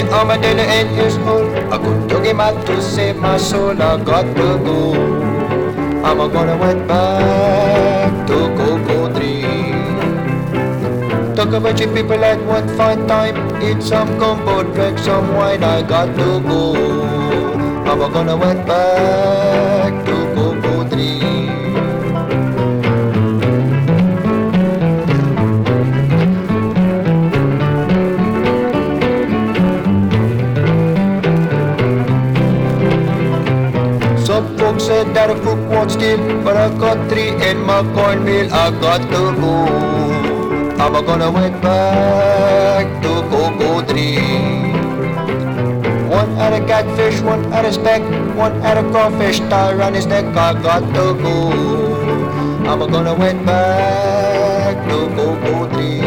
my armadillo in his hole. I couldn't took him out to save my soul. I got to go. I'm gonna went back to Cocoa Tree. Talk about you people at one fine time. Eat some gumbo, drink some wine. I got to go. I'm gonna went back to Cocoa Tree. Some folks said that a cook won't steal, but I got 3 in my cornmeal. I got to go. I'm gonna went back to Cocoa Tree. One had a catfish, one had a speck, one had a crawfish tie around his neck. I got to go. I'm gonna went back to Cocoa Tree.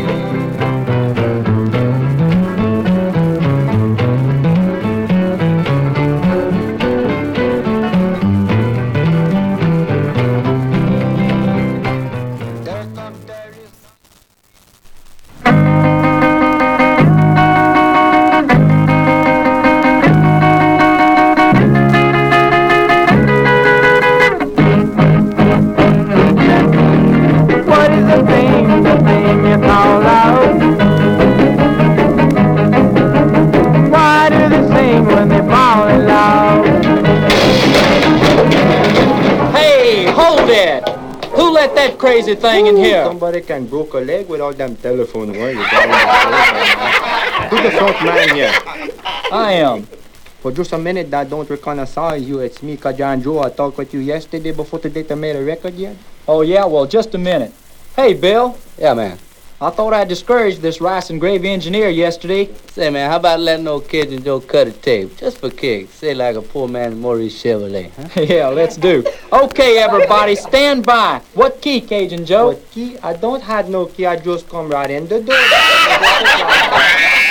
That crazy thing in here. Somebody can broke a leg with all them telephone wires. Who's the front man here? I am. For just a minute, I don't recognize you. It's me, Kajan Joe. I talked with you yesterday before today to make a record yet. Oh, yeah? Well, just a minute. Hey, Bill. Yeah, man. I thought I discouraged this rice and gravy engineer yesterday. Say, man, how about letting old Cajun Joe cut a tape? Just for kicks. Say like a poor man Maurice Chevrolet, huh? Yeah, let's do. Okay, everybody, stand by. What key, Cajun Joe? What key? I don't have no key. I just come right in the door.